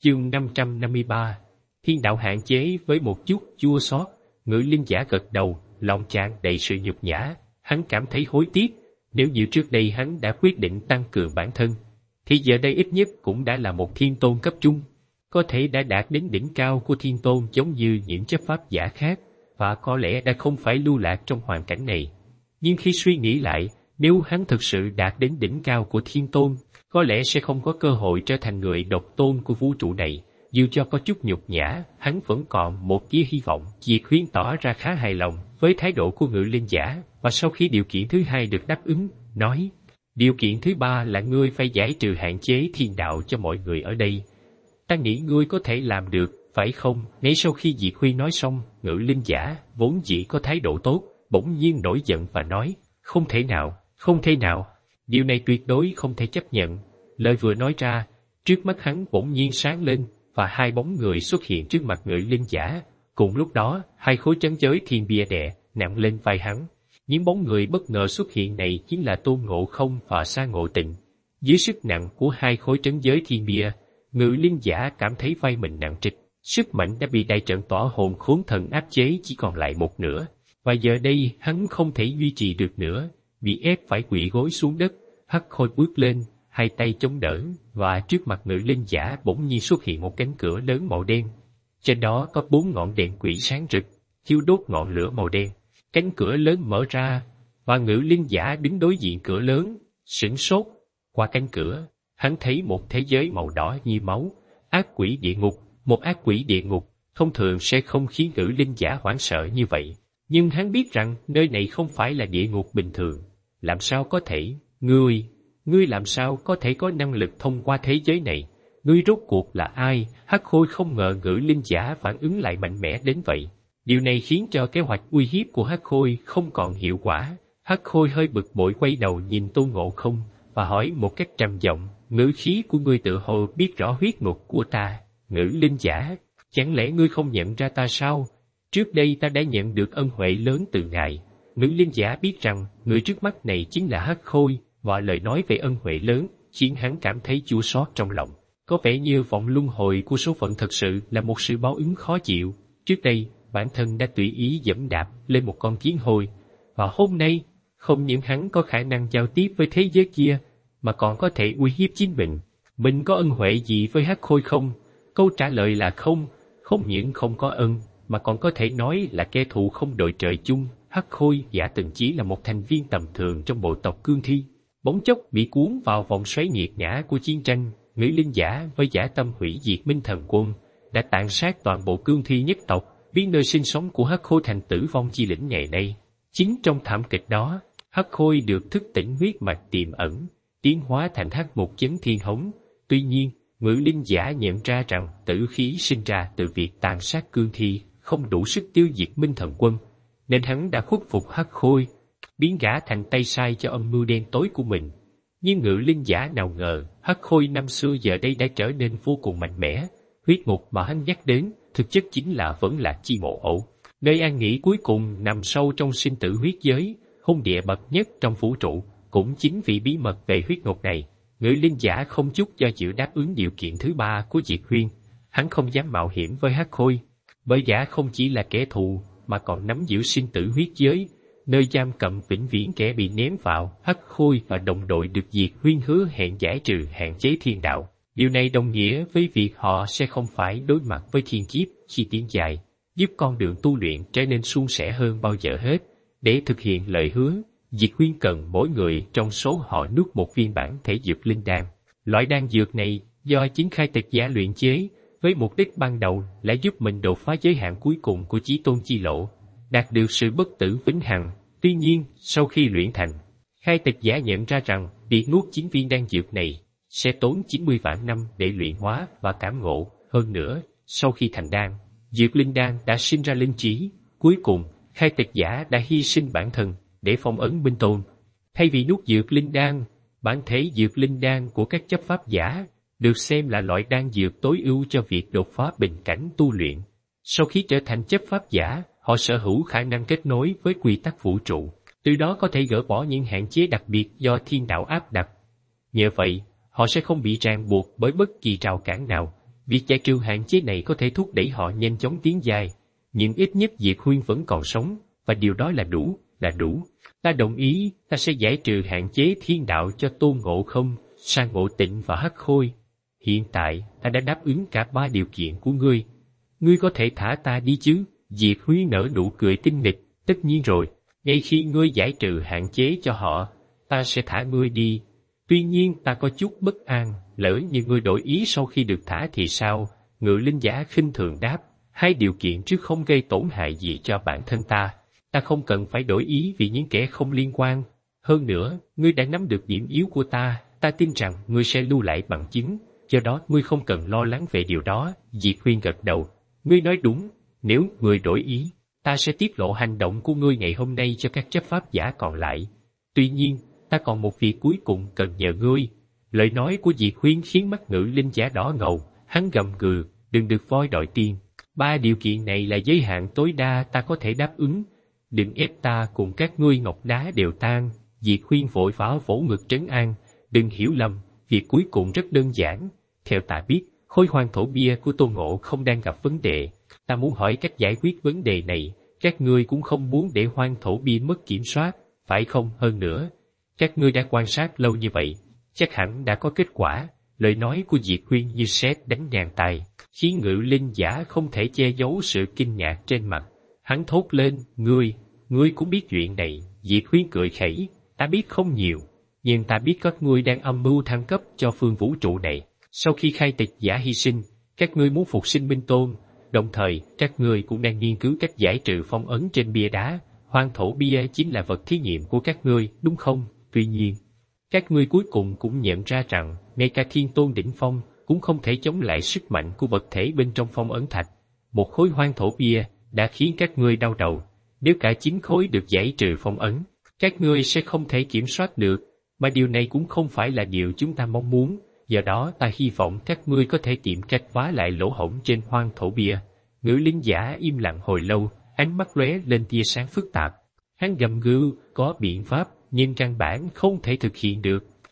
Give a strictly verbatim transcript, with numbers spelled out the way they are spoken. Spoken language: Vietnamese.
Chương năm trăm năm mươi ba. Thiên đạo hạn chế với một chút chua xót. Ngự linh giả gật đầu, lòng tràn đầy sự nhục nhã. Hắn cảm thấy hối tiếc. Nếu như trước đây hắn đã quyết định tăng cường bản thân, thì giờ đây ít nhất cũng đã là một thiên tôn cấp trung, có thể đã đạt đến đỉnh cao của thiên tôn giống như những chấp pháp giả khác, và có lẽ đã không phải lưu lạc trong hoàn cảnh này. Nhưng khi suy nghĩ lại, nếu hắn thực sự đạt đến đỉnh cao của thiên tôn, có lẽ sẽ không có cơ hội trở thành người độc tôn của vũ trụ này. Dù cho có chút nhục nhã, hắn vẫn còn một tia hy vọng. Diệt Huyên tỏ ra khá hài lòng với thái độ của ngự linh giả, và sau khi điều kiện thứ hai được đáp ứng, nói: điều kiện thứ ba là ngươi phải giải trừ hạn chế thiên đạo cho mọi người ở đây. Ta nghĩ ngươi có thể làm được, phải không? Ngay sau khi Diệt Huyên nói xong, ngự linh giả vốn dĩ có thái độ tốt, bỗng nhiên nổi giận và nói: không thể nào, không thể nào, điều này tuyệt đối không thể chấp nhận. Lời vừa nói ra, trước mắt hắn bỗng nhiên sáng lên, và hai bóng người xuất hiện trước mặt ngự linh giả. Cùng lúc đó, hai khối trấn giới thiên bia đè nặng lên vai hắn. Những bóng người bất ngờ xuất hiện này chính là Tôn Ngộ Không và Sa Ngộ Tịnh. Dưới sức nặng của hai khối trấn giới thiên bia, ngự linh giả cảm thấy vai mình nặng trịch. Sức mạnh đã bị đại trận tỏa hồn khốn thần áp chế chỉ còn lại một nửa, và giờ đây hắn không thể duy trì được nữa, bị ép phải quỵ gối xuống đất. Hắc Khôi bước lên, hai tay chống đỡ, và trước mặt ngự linh giả bỗng nhiên xuất hiện một cánh cửa lớn màu đen. Trên đó có bốn ngọn đèn quỷ sáng rực, thiêu đốt ngọn lửa màu đen. Cánh cửa lớn mở ra, và ngự linh giả đứng đối diện cửa lớn, sửng sốt. Qua cánh cửa, hắn thấy một thế giới màu đỏ như máu, ác quỷ địa ngục. Một ác quỷ địa ngục thông thường sẽ không khiến ngự linh giả hoảng sợ như vậy, nhưng hắn biết rằng nơi này không phải là địa ngục bình thường. Làm sao có thể? Ngươi, ngươi làm sao có thể có năng lực thông qua thế giới này? Ngươi rốt cuộc là ai? Hắc Khôi không ngờ ngự linh giả phản ứng lại mạnh mẽ đến vậy. Điều này khiến cho kế hoạch uy hiếp của Hắc Khôi không còn hiệu quả. Hắc Khôi hơi bực bội quay đầu nhìn Tôn Ngộ Không và hỏi một cách trầm giọng: ngữ khí của ngươi tự hồ biết rõ huyết ngục của ta. Ngự linh giả, chẳng lẽ ngươi không nhận ra ta sao? Trước đây ta đã nhận được ân huệ lớn từ ngài. Ngự linh giả biết rằng người trước mắt này chính là Hắc Khôi, và lời nói về ân huệ lớn khiến hắn cảm thấy chua xót trong lòng. Có vẻ như vòng luân hồi của số phận thật sự là một sự báo ứng khó chịu. Trước đây, bản thân đã tùy ý dẫm đạp lên một con kiến hôi, và hôm nay, không những hắn có khả năng giao tiếp với thế giới kia, mà còn có thể uy hiếp chính mình. Mình có ân huệ gì với Hắc Khôi không? Câu trả lời là không, không những không có ân, mà còn có thể nói là kẻ thù không đội trời chung. Hắc Khôi giả từng chỉ là một thành viên tầm thường trong bộ tộc Cương Thi, bỗng chốc bị cuốn vào vòng xoáy nghiệt ngã của chiến tranh. Ngự linh giả với dã tâm hủy diệt Minh Thần Quân đã tàn sát toàn bộ Cương Thi nhất tộc, biến nơi sinh sống của Hắc Khôi thành tử vong chi lĩnh ngày nay. Chính trong thảm kịch đó, Hắc Khôi được thức tỉnh huyết mạch tiềm ẩn, tiến hóa thành Hắc Mục Chấn Thiên Hống. Tuy nhiên, ngự linh giả nhận ra rằng tử khí sinh ra từ việc tàn sát Cương Thi không đủ sức tiêu diệt Minh Thần Quân, nên hắn đã khuất phục Hắc Khôi, biến gã thành tay sai cho âm mưu đen tối của mình. Nhưng ngự linh giả nào ngờ, Hắc Khôi năm xưa giờ đây đã trở nên vô cùng mạnh mẽ. Huyết ngục mà hắn nhắc đến, thực chất chính là vẫn là chi mộ ổ, nơi an nghỉ cuối cùng nằm sâu trong sinh tử huyết giới, hung địa bậc nhất trong vũ trụ. Cũng chính vì bí mật về huyết ngục này, ngự linh giả không chút do dự đáp ứng điều kiện thứ ba của Diệt Huyên. Hắn không dám mạo hiểm với Hắc Khôi, bởi gã không chỉ là kẻ thù, mà còn nắm giữ sinh tử huyết giới, nơi giam cầm vĩnh viễn kẻ bị ném vào. Hắc Khôi và đồng đội được Diệt Huyên hứa hẹn giải trừ hạn chế thiên đạo. Điều này đồng nghĩa với việc họ sẽ không phải đối mặt với thiên kiếp khi tiến dài, giúp con đường tu luyện trở nên suôn sẻ hơn bao giờ hết. Để thực hiện lời hứa, Diệt Huyên cần mỗi người trong số họ nuốt một viên bản thể dược linh đan. Loại đan dược này do chính khai tịch giả luyện chế, với mục đích ban đầu là giúp mình đột phá giới hạn cuối cùng của chí tôn chi lộ, đạt được sự bất tử vĩnh hằng. Tuy nhiên, sau khi luyện thành, khai tịch giả nhận ra rằng việc nuốt chín viên đan dược này sẽ tốn chín mươi vạn năm để luyện hóa và cảm ngộ. Hơn nữa, sau khi thành đan, dược linh đan đã sinh ra linh trí. Cuối cùng, khai tịch giả đã hy sinh bản thân để phong ấn Minh Tôn. Thay vì nuốt dược linh đan, bản thể dược linh đan của các chấp pháp giả được xem là loại đan dược tối ưu cho việc đột phá bình cảnh tu luyện. Sau khi trở thành chấp pháp giả, họ sở hữu khả năng kết nối với quy tắc vũ trụ, từ đó có thể gỡ bỏ những hạn chế đặc biệt do thiên đạo áp đặt. Nhờ vậy, họ sẽ không bị ràng buộc bởi bất kỳ rào cản nào, Việc giải trừ hạn chế này có thể thúc đẩy họ nhanh chóng tiến dài, nhưng ít nhất Diệt Huyên vẫn còn sống, và điều đó là đủ, là đủ. Ta đồng ý, ta sẽ giải trừ hạn chế thiên đạo cho Tôn Ngộ Không, Sa Ngộ Tịnh và Hắc Khôi. Hiện tại, ta đã đáp ứng cả ba điều kiện của ngươi. Ngươi có thể thả ta đi chứ? Diệt Huyên nở nụ cười tinh nghịch. Tất nhiên rồi, ngay khi ngươi giải trừ hạn chế cho họ, ta sẽ thả ngươi đi. Tuy nhiên ta có chút bất an, lỡ như ngươi đổi ý sau khi được thả thì sao? Ngự linh giả khinh thường đáp, hai điều kiện trước không gây tổn hại gì cho bản thân ta. Ta không cần phải đổi ý vì những kẻ không liên quan. Hơn nữa, ngươi đã nắm được điểm yếu của ta, ta tin rằng ngươi sẽ lưu lại bằng chứng, do đó ngươi không cần lo lắng về điều đó. Diệt Huyên gật đầu, ngươi nói đúng, nếu ngươi đổi ý, ta sẽ tiết lộ hành động của ngươi ngày hôm nay cho các chấp pháp giả còn lại. Tuy nhiên, ta còn một việc cuối cùng cần nhờ ngươi. Lời nói của Diệt Huyên khiến mắt ngự linh giả đỏ ngầu, hắn gầm gừ, đừng được voi đòi tiền. Ba điều kiện này là giới hạn tối đa ta có thể đáp ứng. Đừng ép ta cùng các ngươi ngọc đá đều tan. Diệt Huyên vội vã vỗ ngực trấn an, đừng hiểu lầm, việc cuối cùng rất đơn giản. Theo ta biết, khối hoang thổ bia của Tôn Ngộ không đang gặp vấn đề. Ta muốn hỏi cách giải quyết vấn đề này. Các ngươi cũng không muốn để hoang thổ bia mất kiểm soát, phải không? Hơn nữa, các ngươi đã quan sát lâu như vậy, chắc hẳn đã có kết quả. Lời nói của Diệt Huyên như sét đánh ngang tai, khiến ngự linh giả không thể che giấu sự kinh ngạc trên mặt. Hắn thốt lên, ngươi, ngươi cũng biết chuyện này. Diệt Huyên cười khẩy, ta biết không nhiều, nhưng ta biết các ngươi đang âm mưu thăng cấp cho phương vũ trụ này. Sau khi khai tịch giả hy sinh, các ngươi muốn phục sinh Minh Tôn, đồng thời các ngươi cũng đang nghiên cứu cách giải trừ phong ấn trên bia đá. Hoang thổ bia chính là vật thí nghiệm của các ngươi, đúng không? Tuy nhiên, các ngươi cuối cùng cũng nhận ra rằng ngay cả Thiên Tôn đỉnh phong cũng không thể chống lại sức mạnh của vật thể bên trong phong ấn thạch. Một khối hoang thổ bia đã khiến các ngươi đau đầu. Nếu cả chín khối được giải trừ phong ấn, các ngươi sẽ không thể kiểm soát được, mà điều này cũng không phải là điều chúng ta mong muốn. Do đó ta hy vọng các ngươi có thể tìm cách khóa lại lỗ hổng trên hoang thổ bia. Ngự linh giả im lặng hồi lâu, ánh mắt lóe lên tia sáng phức tạp. Hắn gầm gừ, có biện pháp, nhưng căn bản không thể thực hiện được.